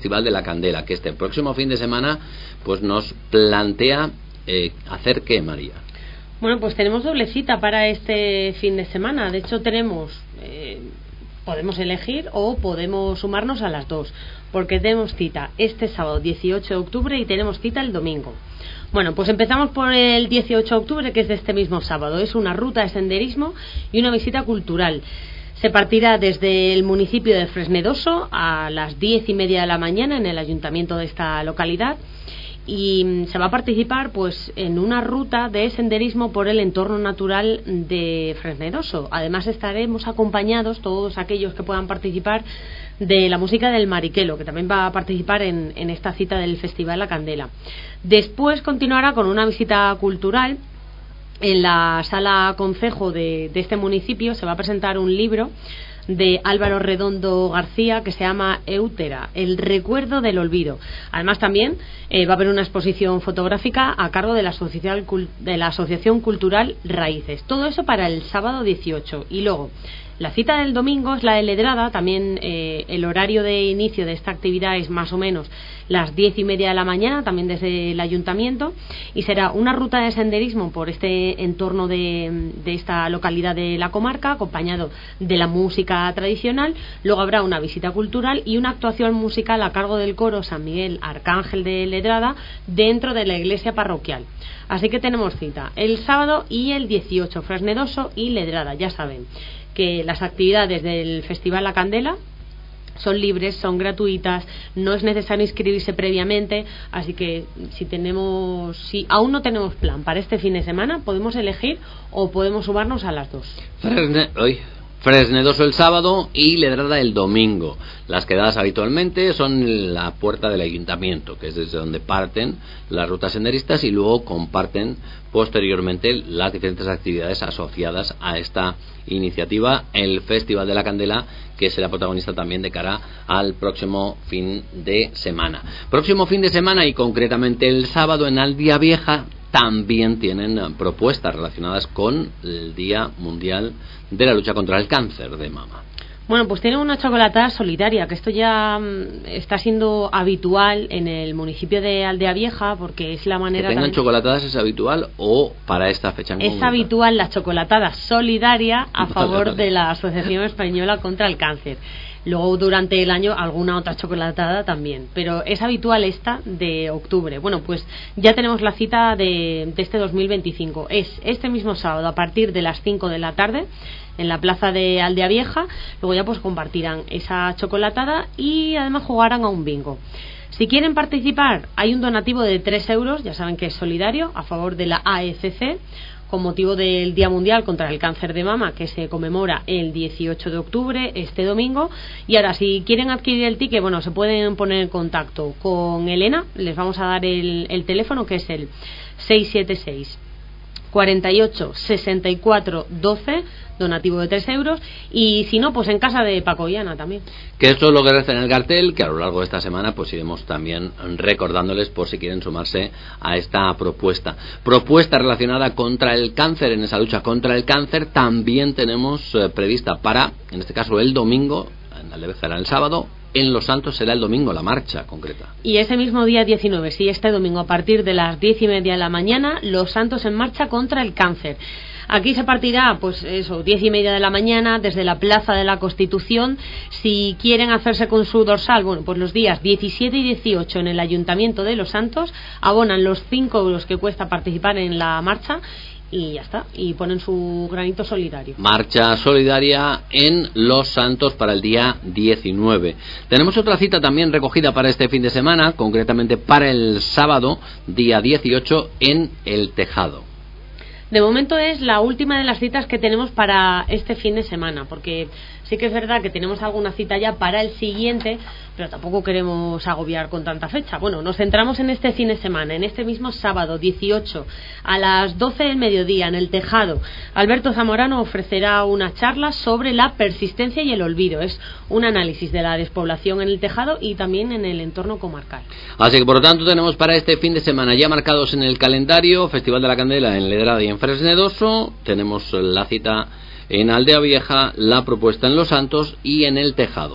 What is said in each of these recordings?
Festival de la Candela, que este próximo fin de semana pues nos plantea hacer ¿qué, María? Bueno, pues tenemos doble cita para este fin de semana. De hecho podemos elegir o podemos sumarnos a las dos, porque tenemos cita este sábado 18 de octubre y tenemos cita el domingo. Bueno, pues empezamos por el 18 de octubre, que es de este mismo sábado. Es una ruta de senderismo y una visita cultural. Se partirá desde el municipio de Fresnedoso a las 10:30 de la mañana en el ayuntamiento de esta localidad, y se va a participar pues en una ruta de senderismo por el entorno natural de Fresnedoso. Además estaremos acompañados, todos aquellos que puedan participar, de la música del Mariquelo, que también va a participar en esta cita del Festival La Candela. Después continuará con una visita cultural. En la sala concejo de este municipio se va a presentar un libro de Álvaro Redondo García que se llama Eutera, el recuerdo del olvido. Además también va a haber una exposición fotográfica a cargo de la Asociación Cultural Raíces. Todo eso para el sábado 18. Y luego la cita del domingo es la de Ledrada. También el horario de inicio de esta actividad es más o menos las 10:30 de la mañana, también desde el ayuntamiento, y será una ruta de senderismo por este entorno de esta localidad de la comarca, acompañado de la música tradicional. Luego habrá una visita cultural y una actuación musical a cargo del coro San Miguel Arcángel de Ledrada dentro de la iglesia parroquial. Así que tenemos cita el sábado y el 18, Fresnedoso y Ledrada. Ya saben que las actividades del Festival La Candela son libres, son gratuitas, no es necesario inscribirse previamente, así que si aún no tenemos plan para este fin de semana, podemos elegir o podemos sumarnos a las dos. Fresnedoso el sábado y Ledrada el domingo. Las quedadas habitualmente son en la puerta del ayuntamiento, que es desde donde parten las rutas senderistas, y luego comparten posteriormente las diferentes actividades asociadas a esta iniciativa, el Festival de la Candela, que será protagonista también de cara al próximo fin de semana. Próximo fin de semana, y concretamente el sábado, en Aldea Vieja también tienen propuestas relacionadas con el Día Mundial de la Lucha contra el Cáncer de Mama. Bueno, pues tienen una chocolatada solidaria, que esto ya está siendo habitual en el municipio de Aldea Vieja, porque es la manera... ¿Que tengan chocolatadas es habitual o para esta fecha en Es concreto? habitual la chocolatada solidaria a favor de la Asociación Española contra el Cáncer. Luego durante el año alguna otra chocolatada también, pero es habitual esta de octubre. Bueno, pues ya tenemos la cita de este 2025. Es este mismo sábado a partir de las 5 de la tarde en la plaza de Aldea Vieja. Luego ya pues compartirán esa chocolatada y además jugarán a un bingo. Si quieren participar, hay un donativo de 3 euros, ya saben que es solidario, a favor de la AECC, con motivo del Día Mundial contra el Cáncer de Mama, que se conmemora el 18 de octubre, este domingo. Y ahora, si quieren adquirir el ticket, bueno, se pueden poner en contacto con Elena. Les vamos a dar el teléfono, que es el 676 48 64 12, donativo de 3 euros, y si no, pues en casa de Paco y Ana también. Que esto es lo que resta en el cartel, que a lo largo de esta semana pues iremos también recordándoles por si quieren sumarse a esta propuesta relacionada contra el cáncer. En esa lucha contra el cáncer también tenemos prevista para, en este caso, el domingo, en Aldea será el sábado, en Los Santos será el domingo la marcha concreta. Y ese mismo día 19, sí, este domingo a partir de las 10:30 de la mañana, Los Santos en marcha contra el cáncer. Aquí se partirá, pues eso, 10:30 de la mañana desde la Plaza de la Constitución. Si quieren hacerse con su dorsal, bueno, pues los días 17 y 18 en el Ayuntamiento de Los Santos abonan los 5 euros que cuesta participar en la marcha. Y ya está, y ponen su granito solidario. Marcha solidaria en Los Santos para el día 19. Tenemos otra cita también recogida para este fin de semana, concretamente para el sábado, día 18, en El Tejado. De momento es la última de las citas que tenemos para este fin de semana, porque sí que es verdad que tenemos alguna cita ya para el siguiente, pero tampoco queremos agobiar con tanta fecha. Bueno, nos centramos en este fin de semana, en este mismo sábado 18 a las 12 del mediodía en El Tejado. Alberto Zamorano ofrecerá una charla sobre la persistencia y el olvido. Es un análisis de la despoblación en El Tejado y también en el entorno comarcal. Así que por lo tanto tenemos para este fin de semana ya marcados en el calendario Festival de la Candela en Ledrada y en Fresnedoso. Tenemos la cita en Aldea Vieja, la propuesta en Los Santos y en El Tejado.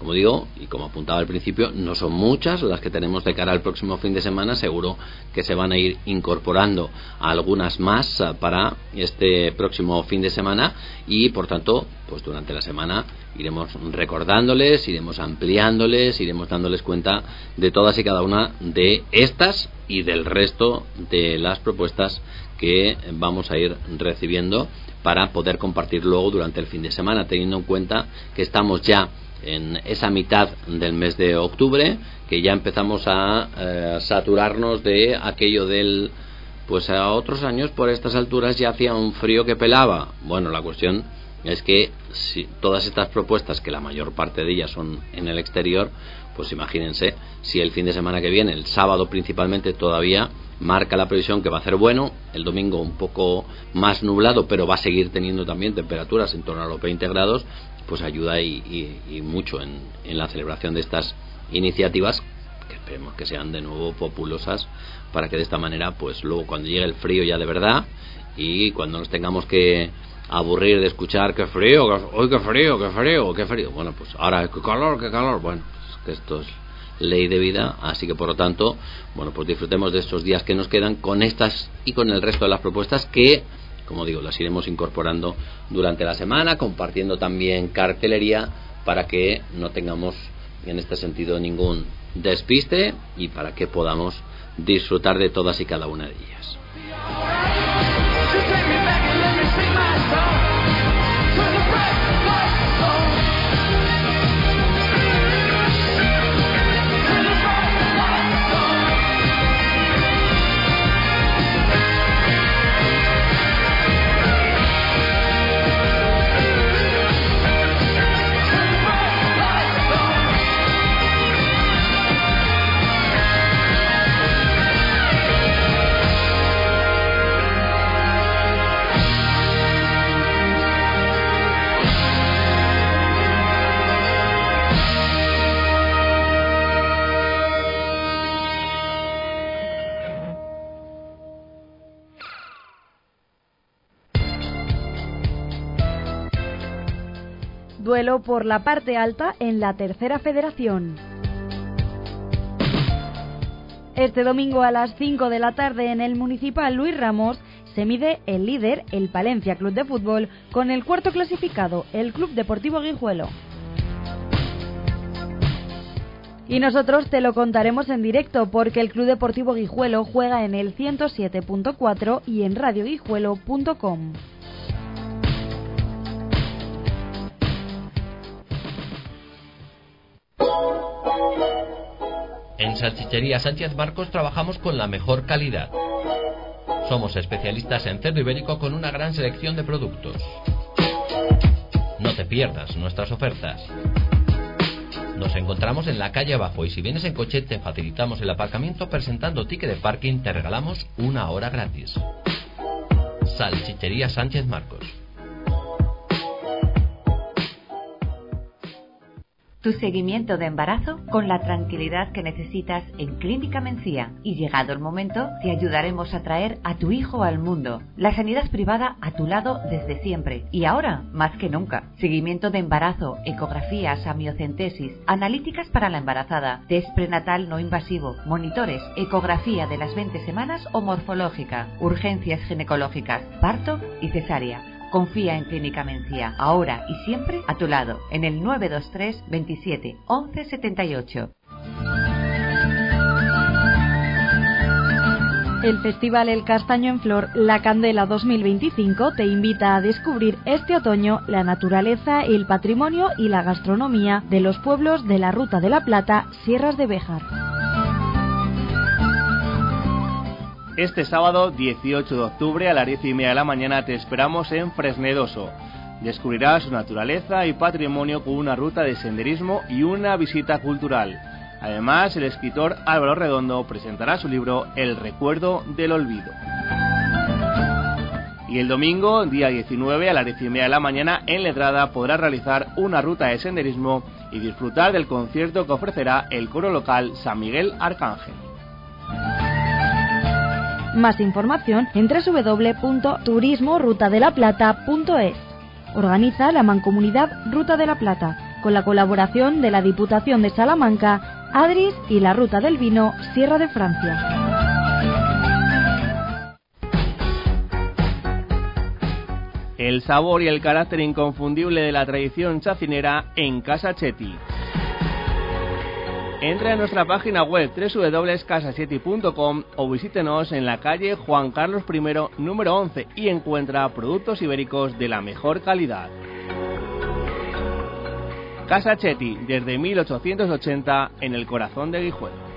Como digo, y como apuntaba al principio, no son muchas las que tenemos de cara al próximo fin de semana. Seguro que se van a ir incorporando algunas más para este próximo fin de semana, y por tanto, pues durante la semana iremos recordándoles, iremos ampliándoles, iremos dándoles cuenta de todas y cada una de estas y del resto de las propuestas que vamos a ir recibiendo para poder compartir luego durante el fin de semana, teniendo en cuenta que estamos ya en esa mitad del mes de octubre, que ya empezamos a saturarnos de aquello del, pues a otros años por estas alturas ya hacía un frío que pelaba. Bueno, la cuestión es que si todas estas propuestas, que la mayor parte de ellas son en el exterior, pues imagínense si el fin de semana que viene, el sábado principalmente, todavía marca la previsión que va a hacer bueno, el domingo un poco más nublado, pero va a seguir teniendo también temperaturas en torno a los 20 grados, pues ayuda y mucho en la celebración de estas iniciativas, que esperemos que sean de nuevo populosas, para que de esta manera, pues luego cuando llegue el frío ya de verdad, y cuando nos tengamos que aburrir de escuchar qué frío, hoy qué frío, bueno, pues ahora qué calor, bueno, pues que esto es ley de vida, así que por lo tanto, bueno, pues disfrutemos de estos días que nos quedan con estas y con el resto de las propuestas que, como digo, las iremos incorporando durante la semana, compartiendo también cartelería para que no tengamos en este sentido ningún despiste y para que podamos disfrutar de todas y cada una de ellas. Duelo por la parte alta en la Tercera Federación. Este domingo a las 5 de la tarde en el Municipal Luis Ramos se mide el líder, el Palencia Club de Fútbol, con el cuarto clasificado, el Club Deportivo Guijuelo. Y nosotros te lo contaremos en directo porque el Club Deportivo Guijuelo juega en el 107.4 y en radioguijuelo.com. En Salchichería Sánchez Marcos trabajamos con la mejor calidad. Somos especialistas en cerdo ibérico con una gran selección de productos. No te pierdas nuestras ofertas. Nos encontramos en la calle abajo y si vienes en coche te facilitamos el aparcamiento presentando ticket de parking, te regalamos 1 hora gratis. Salchichería Sánchez Marcos. Tu seguimiento de embarazo con la tranquilidad que necesitas en Clínica Mencía. Y llegado el momento, te ayudaremos a traer a tu hijo al mundo. La sanidad privada a tu lado desde siempre. Y ahora, más que nunca. Seguimiento de embarazo, ecografías, amniocentesis, analíticas para la embarazada, test prenatal no invasivo, monitores, ecografía de las 20 semanas o morfológica, urgencias ginecológicas, parto y cesárea. Confía en Clínica Mencía, ahora y siempre a tu lado, en el 923 27 11 78. El Festival El Castaño en Flor, La Candela 2025, te invita a descubrir este otoño la naturaleza, el patrimonio y la gastronomía de los pueblos de la Ruta de la Plata, Sierras de Béjar. Este sábado 18 de octubre a las 10:30 de la mañana te esperamos en Fresnedoso. Descubrirás su naturaleza y patrimonio con una ruta de senderismo y una visita cultural. Además, el escritor Álvaro Redondo presentará su libro El recuerdo del olvido. Y el domingo, día 19, a las 10:30 de la mañana, en Letrada podrás realizar una ruta de senderismo y disfrutar del concierto que ofrecerá el coro local San Miguel Arcángel. Más información en www.turismorutadelaplata.es. Organiza la Mancomunidad Ruta de la Plata. con la colaboración de la Diputación de Salamanca, Adris y la Ruta del Vino Sierra de Francia. El sabor y el carácter inconfundible de la tradición chacinera en Casa Chetti. Entra en nuestra página web www.casachetti.com o visítenos en la calle Juan Carlos I, número 11 y encuentra productos ibéricos de la mejor calidad. Casa Chetti, desde 1880 en el corazón de Guijuelo.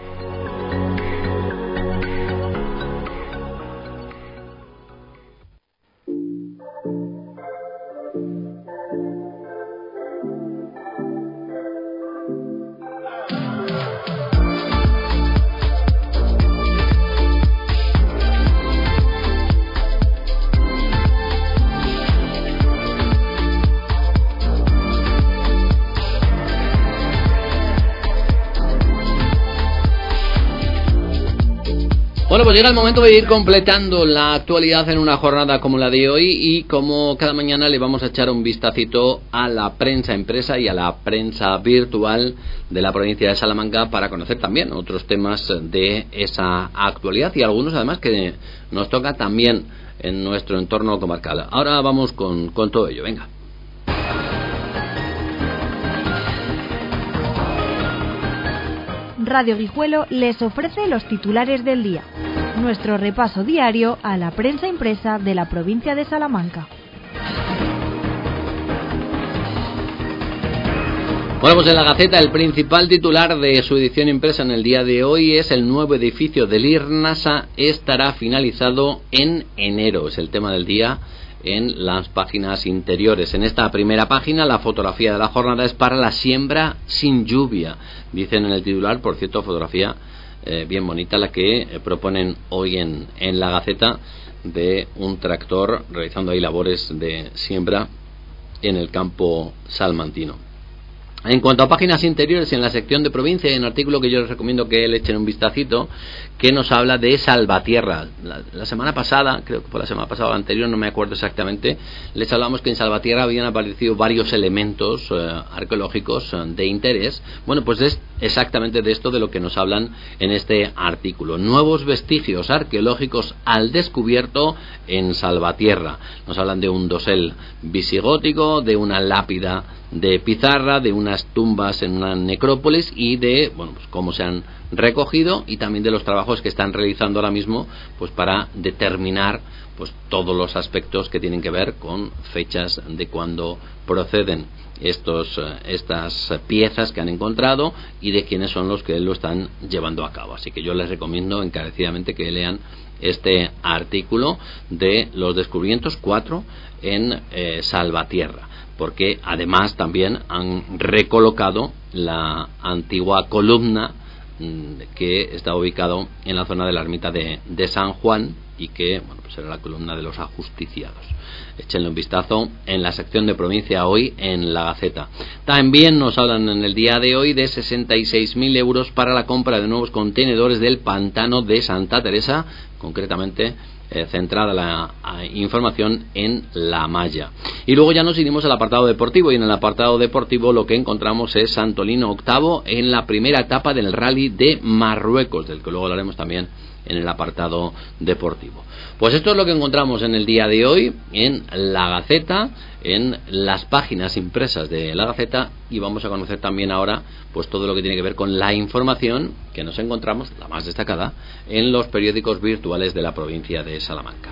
Bueno, pues llega el momento de ir completando la actualidad en una jornada como la de hoy y como cada mañana le vamos a echar un vistacito a la prensa impresa y a la prensa virtual de la provincia de Salamanca para conocer también otros temas de esa actualidad y algunos además que nos toca también en nuestro entorno comarcal. Ahora vamos con todo ello, venga. Radio Guijuelo les ofrece los titulares del día. Nuestro repaso diario a la prensa impresa de la provincia de Salamanca. Bueno, pues en la Gaceta el principal titular de su edición impresa en el día de hoy es: el nuevo edificio del IRNASA estará finalizado en enero. Es el tema del día en las páginas interiores. En esta primera página la fotografía de la jornada es para la siembra sin lluvia. Dicen en el titular, por cierto, fotografía bien bonita la que proponen hoy en la Gaceta, de un tractor realizando ahí labores de siembra en el campo salmantino. En cuanto a páginas interiores, en la sección de provincia hay un artículo que yo les recomiendo que le echen un vistacito, que nos habla de Salvatierra. La semana pasada, creo que fue la semana pasada o la anterior, no me acuerdo exactamente, les hablamos que en Salvatierra habían aparecido varios elementos arqueológicos de interés. Bueno, pues es exactamente de esto de lo que nos hablan en este artículo. Nuevos vestigios arqueológicos al descubierto en Salvatierra. Nos hablan de un dosel visigótico, de una lápida de pizarra, de unas tumbas en una necrópolis y de, bueno, pues cómo se han recogido y también de los trabajos que están realizando ahora mismo, pues para determinar pues todos los aspectos que tienen que ver con fechas de cuando proceden estas piezas que han encontrado y de quiénes son los que lo están llevando a cabo. Así que yo les recomiendo encarecidamente que lean este artículo de los descubrimientos 4 en Salvatierra, porque además también han recolocado la antigua columna que está ubicado en la zona de la ermita de San Juan y que, bueno, pues era la columna de los ajusticiados. Échenle un vistazo en la sección de provincia hoy en la Gaceta. También nos hablan en el día de hoy de 66.000 euros para la compra de nuevos contenedores del pantano de Santa Teresa, concretamente centrada la información en La Malla. Y luego ya nos iremos al apartado deportivo, y en el apartado deportivo lo que encontramos es Santolino octavo en la primera etapa del Rally de Marruecos, del que luego hablaremos también en el apartado deportivo. Pues esto es lo que encontramos en el día de hoy en la Gaceta, en las páginas impresas de la Gaceta, y vamos a conocer también ahora pues todo lo que tiene que ver con la información que nos encontramos, la más destacada, en los periódicos virtuales de la provincia de Salamanca.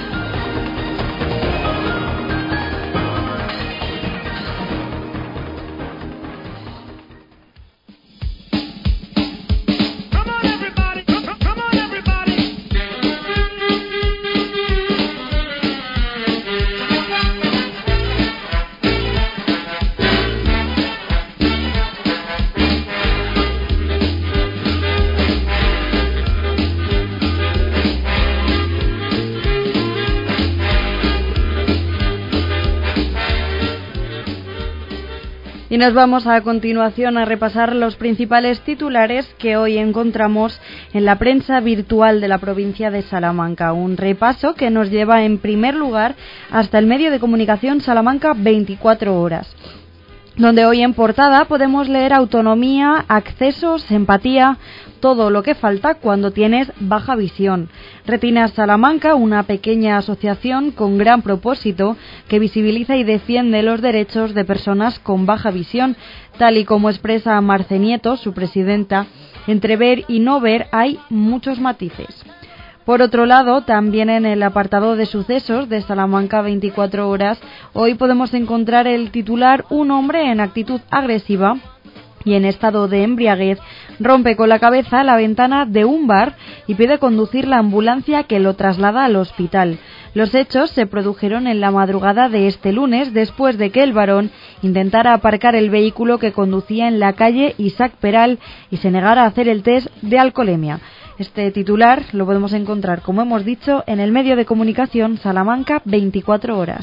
Y nos vamos a continuación a repasar los principales titulares que hoy encontramos en la prensa virtual de la provincia de Salamanca. Un repaso que nos lleva en primer lugar hasta el medio de comunicación Salamanca 24 horas. donde hoy en portada podemos leer autonomía, accesos, empatía, todo lo que falta cuando tienes baja visión. Retina Salamanca, una pequeña asociación con gran propósito que visibiliza y defiende los derechos de personas con baja visión, tal y como expresa Marce Nieto, su presidenta. Entre ver y no ver hay muchos matices. Por otro lado, también en el apartado de sucesos de Salamanca 24 horas, hoy podemos encontrar el titular: un hombre en actitud agresiva y en estado de embriaguez rompe con la cabeza la ventana de un bar y pide conducir la ambulancia que lo traslada al hospital. Los hechos se produjeron en la madrugada de este lunes, después de que el varón intentara aparcar el vehículo que conducía en la calle Isaac Peral y se negara a hacer el test de alcoholemia. Este titular lo podemos encontrar, como hemos dicho, en el medio de comunicación Salamanca 24 horas.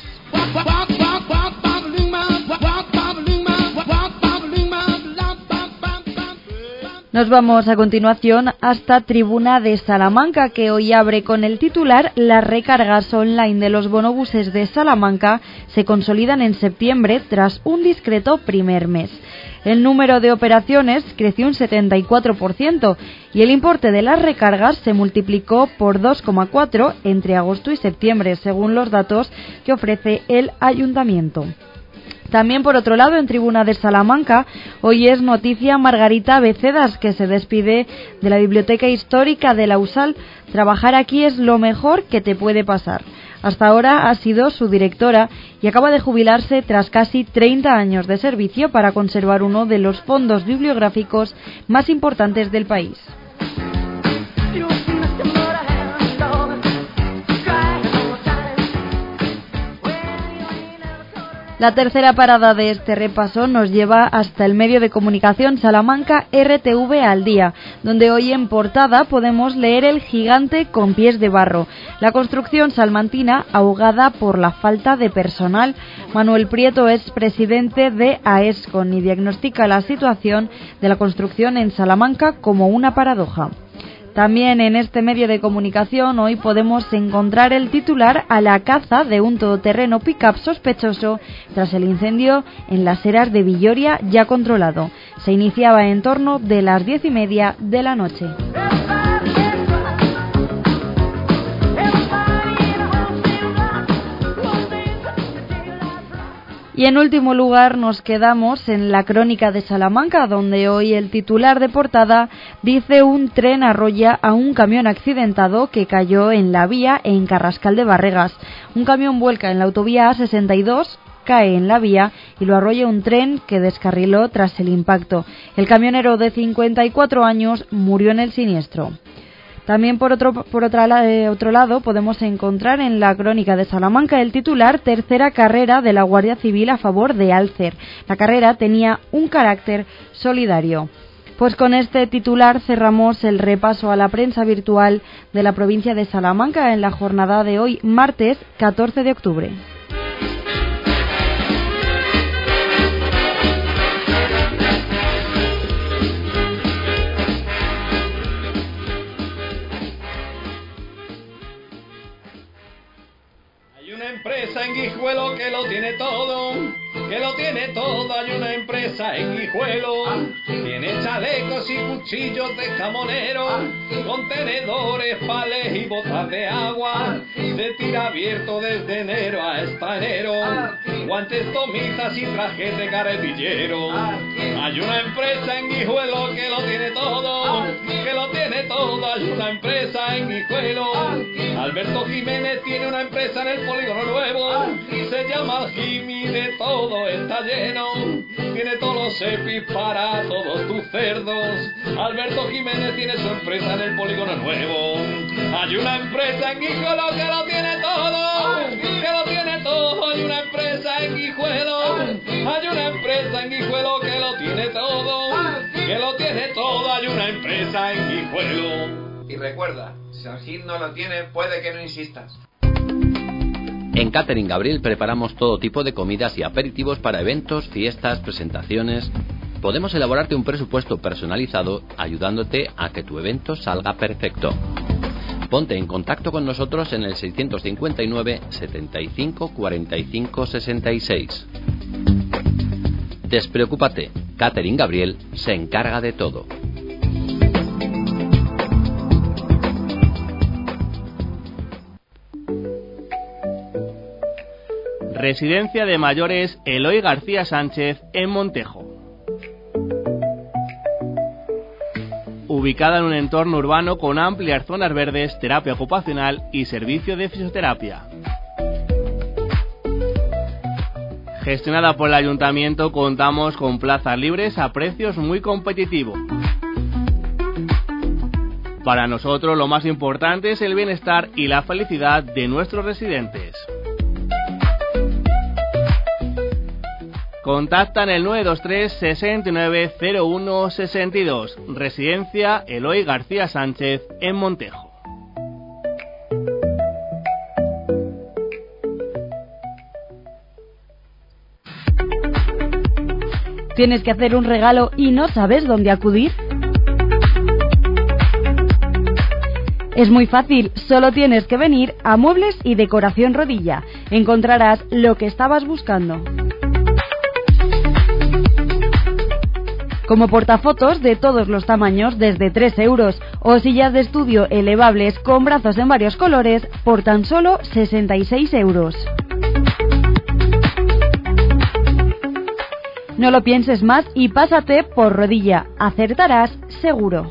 Nos vamos a continuación hasta Tribuna de Salamanca, que hoy abre con el titular: las recargas online de los bonobuses de Salamanca se consolidan en septiembre tras un discreto primer mes. El número de operaciones creció un 74% y el importe de las recargas se multiplicó por 2,4 entre agosto y septiembre, según los datos que ofrece el ayuntamiento. También, por otro lado, en Tribuna de Salamanca, hoy es noticia Margarita Becedas, que se despide de la Biblioteca Histórica de la USAL. Trabajar aquí es lo mejor que te puede pasar. Hasta ahora ha sido su directora y acaba de jubilarse tras casi 30 años de servicio para conservar uno de los fondos bibliográficos más importantes del país. La tercera parada de este repaso nos lleva hasta el medio de comunicación Salamanca RTV al día, donde hoy en portada podemos leer el gigante con pies de barro. La construcción salmantina ahogada por la falta de personal. Manuel Prieto es presidente de AESCON y diagnostica la situación de la construcción en Salamanca como una paradoja. También en este medio de comunicación hoy podemos encontrar el titular: a la caza de un todoterreno pick-up sospechoso tras el incendio en las eras de Villoria, ya controlado. Se iniciaba en torno de las 10:30 de la noche. Y en último lugar nos quedamos en la Crónica de Salamanca, donde hoy el titular de portada dice: un tren arrolla a un camión accidentado que cayó en la vía en Carrascal de Barregas. Un camión vuelca en la autovía A62, cae en la vía y lo arrolla un tren que descarriló tras el impacto. El camionero de 54 años murió en el siniestro. También por otro lado podemos encontrar en la Crónica de Salamanca el titular: tercera carrera de la Guardia Civil a favor de Alcer. La carrera tenía un carácter solidario. Pues con este titular cerramos el repaso a la prensa virtual de la provincia de Salamanca en la jornada de hoy, martes 14 de octubre. Empresa en Guijuelo que lo tiene todo, hay una empresa en Guijuelo, tiene chalecos y cuchillos de jamonero, contenedores, palés y botas de agua, se tira abierto desde enero hasta enero, guantes, tomitas y trajes de carretillero. Hay una empresa en Guijuelo que lo tiene todo, hay una empresa en Guijuelo. Alberto Jiménez tiene una empresa en el Polígono Nuevo, se llama Jimmy, de todo está lleno, tiene todos los EPIs para todos tus cerdos. Alberto Jiménez tiene su empresa en el Polígono Nuevo. Hay una empresa en Guijuelo que lo tiene todo, hay una empresa en Guijuelo, hay una empresa en Guijuelo que lo tiene todo, hay una empresa en Guijuelo. Y recuerda, si Angel no lo tiene, puede que no insistas. En Catering Gabriel preparamos todo tipo de comidas y aperitivos para eventos, fiestas, presentaciones. Podemos elaborarte un presupuesto personalizado ayudándote a que tu evento salga perfecto. Ponte en contacto con nosotros en el 659 75 45 66. Despreocúpate, Catherine Gabriel se encarga de todo. Residencia de mayores Eloy García Sánchez en Montejo. Ubicada en un entorno urbano con amplias zonas verdes, terapia ocupacional y servicio de fisioterapia. Gestionada por el Ayuntamiento, contamos con plazas libres a precios muy competitivos. Para nosotros lo más importante es el bienestar y la felicidad de nuestros residentes. Contacta en el 923 69 01 62. Residencia Eloy García Sánchez en Montejo. ¿Tienes que hacer un regalo y no sabes dónde acudir? Es muy fácil, solo tienes que venir a Muebles y Decoración Rodilla. Encontrarás lo que estabas buscando. Como portafotos de todos los tamaños desde 3 euros o sillas de estudio elevables con brazos en varios colores por tan solo 66 euros. No lo pienses más y pásate por Rodilla. Acertarás seguro.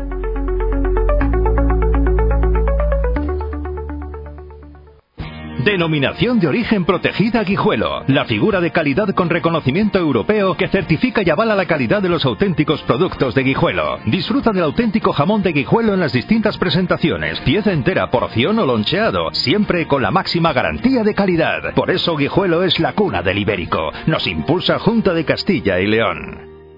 Denominación de origen protegida Guijuelo. La figura de calidad con reconocimiento europeo que certifica y avala la calidad de los auténticos productos de Guijuelo. Disfruta del auténtico jamón de Guijuelo en las distintas presentaciones, pieza entera, porción o loncheado, siempre con la máxima garantía de calidad. Por eso Guijuelo es la cuna del ibérico. Nos impulsa Junta de Castilla y León.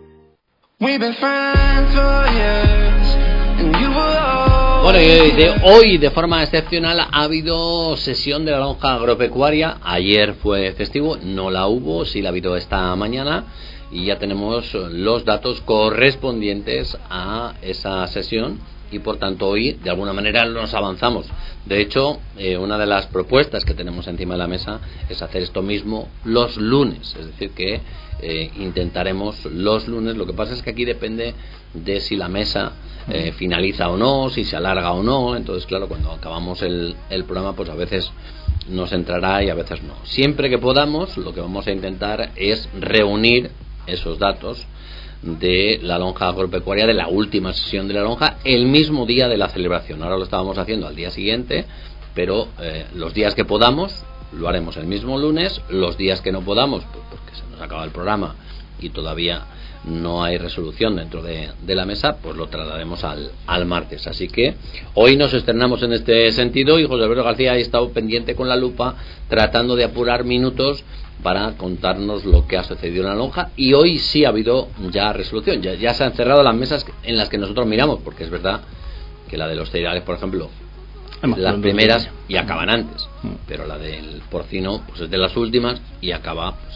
Bueno, y hoy de forma excepcional ha habido sesión de la lonja agropecuaria. Ayer fue festivo, no la hubo, sí la ha habido esta mañana, y ya tenemos los datos correspondientes a esa sesión y por tanto hoy de alguna manera nos avanzamos. De hecho, una de las propuestas que tenemos encima de la mesa es hacer esto mismo los lunes, es decir que intentaremos los lunes. Lo que pasa es que aquí depende de si la mesa finaliza o no, si se alarga o no. Entonces claro, cuando acabamos el programa pues a veces nos entrará y a veces no. Siempre que podamos lo que vamos a intentar es reunir esos datos de la lonja agropecuaria, de la última sesión de la lonja, el mismo día de la celebración. Ahora lo estábamos haciendo al día siguiente, pero los días que podamos lo haremos el mismo lunes. Los días que no podamos, pues porque se nos acaba el programa y todavía no hay resolución dentro de la mesa, pues lo trasladaremos al martes. Así que hoy nos estrenamos en este sentido y José Alberto García ha estado pendiente con la lupa tratando de apurar minutos para contarnos lo que ha sucedido en la lonja, y hoy sí ha habido ya resolución. Ya se han cerrado las mesas en las que nosotros miramos, porque es verdad que la de los cereales, por ejemplo, las primeras y acaban antes, pero la del porcino pues es de las últimas y acaba pues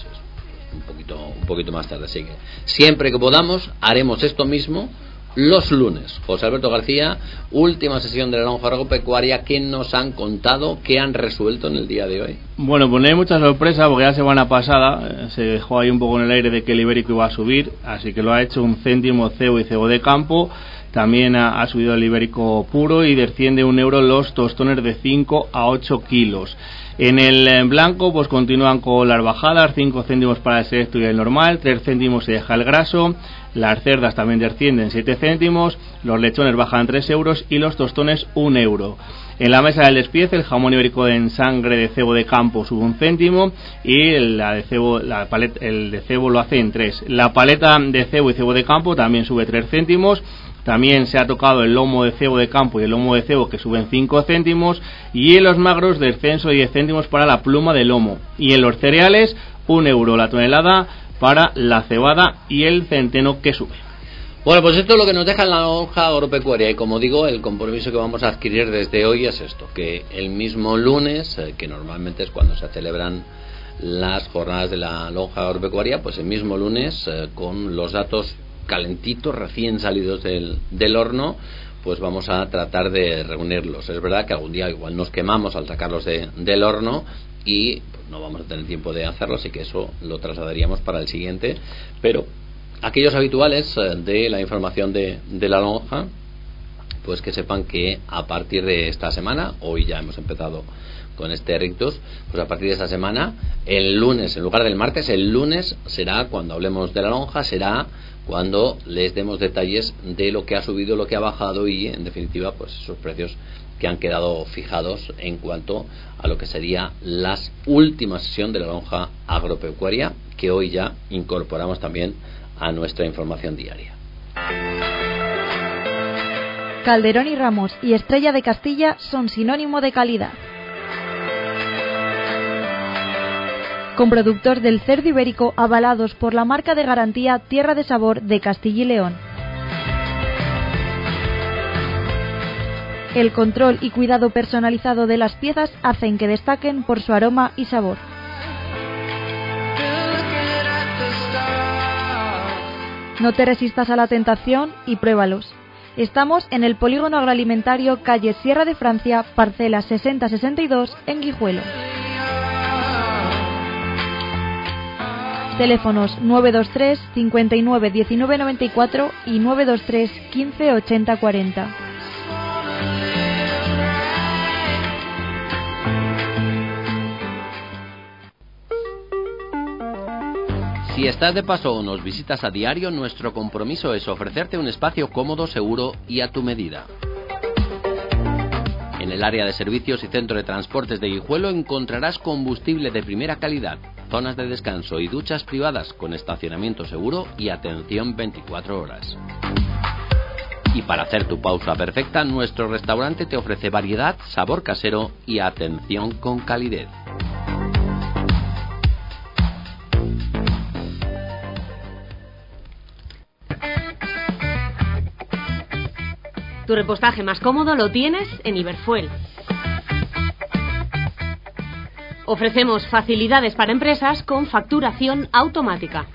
un poquito más tarde. Así que siempre que podamos haremos esto mismo los lunes. José Alberto García, última sesión de la lonja agropecuaria. ¿Qué nos han contado? ¿Qué han resuelto en el día de hoy? Bueno, pues no hay mucha sorpresa porque la semana pasada se dejó ahí un poco en el aire de que el ibérico iba a subir, así que lo ha hecho 1 céntimo cebo y cebo de campo. También ha subido el ibérico puro y desciende 1 euro los tostones de 5 a 8 kilos. En el blanco pues continúan con las bajadas, 5 céntimos para el selecto y el normal, 3 céntimos se deja el graso, las cerdas también descienden 7 céntimos, los lechones bajan 3 euros y los tostones 1 euro. En la mesa del despiece el jamón ibérico en sangre de cebo de campo sube 1 céntimo y el de cebo lo hace en 3. La paleta de cebo y cebo de campo también sube 3 céntimos. También se ha tocado el lomo de cebo de campo y el lomo de cebo que suben 5 céntimos, y en los magros descenso de 10 céntimos para la pluma de lomo, y en los cereales 1 euro la tonelada para la cebada y el centeno que sube. Bueno, pues esto es lo que nos deja en la lonja agropecuaria, y como digo, el compromiso que vamos a adquirir desde hoy es esto, que el mismo lunes, que normalmente es cuando se celebran las jornadas de la lonja agropecuaria, pues el mismo lunes, con los datos calentitos, recién salidos del horno, pues vamos a tratar de reunirlos. Es verdad que algún día igual nos quemamos al sacarlos del horno y no vamos a tener tiempo de hacerlo, así que eso lo trasladaríamos para el siguiente. Pero aquellos habituales de la información de la lonja, pues que sepan que a partir de esta semana, hoy ya hemos empezado con este rictus, pues a partir de esta semana, el lunes, en lugar del martes, el lunes será cuando hablemos de la lonja, será cuando les demos detalles de lo que ha subido, lo que ha bajado y, en definitiva, pues esos precios que han quedado fijados en cuanto a lo que sería la última sesión de la lonja agropecuaria, que hoy ya incorporamos también a nuestra información diaria. Calderón y Ramos y Estrella de Castilla son sinónimo de calidad. Con productos del cerdo ibérico avalados por la marca de garantía Tierra de Sabor de Castilla y León. El control y cuidado personalizado de las piezas hacen que destaquen por su aroma y sabor. No te resistas a la tentación y pruébalos. Estamos en el Polígono Agroalimentario, calle Sierra de Francia, parcela 6062, en Guijuelo. Teléfonos 923 59 19 94 y 923 15 80 40. Si estás de paso o nos visitas a diario, nuestro compromiso es ofrecerte un espacio cómodo, seguro y a tu medida. En el área de servicios y centro de transportes de Guijuelo encontrarás combustible de primera calidad, zonas de descanso y duchas privadas con estacionamiento seguro y atención 24 horas. Y para hacer tu pausa perfecta, nuestro restaurante te ofrece variedad, sabor casero y atención con calidez. Tu repostaje más cómodo lo tienes en Iberfuel. Ofrecemos facilidades para empresas con facturación automática.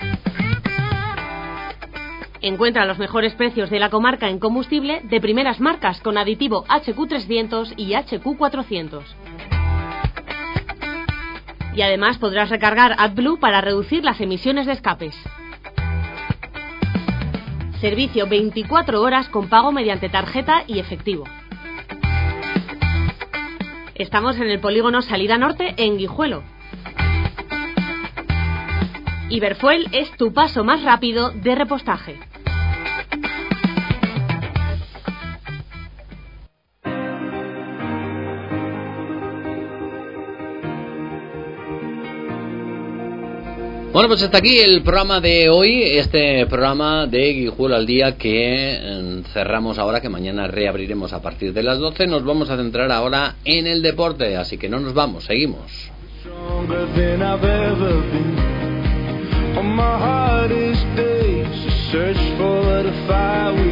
Encuentra los mejores precios de la comarca en combustible de primeras marcas con aditivo HQ300 y HQ400. Y además podrás recargar AdBlue para reducir las emisiones de escapes. Servicio 24 horas con pago mediante tarjeta y efectivo. Estamos en el polígono Salida Norte, en Guijuelo. Iberfuel es tu paso más rápido de repostaje. Bueno, pues hasta aquí el programa de hoy, este programa de Guijuelo al Día que cerramos ahora, que mañana reabriremos a partir de las 12. Nos vamos a centrar ahora en el deporte, así que no nos vamos, seguimos. On my hardest days, I search for the fire.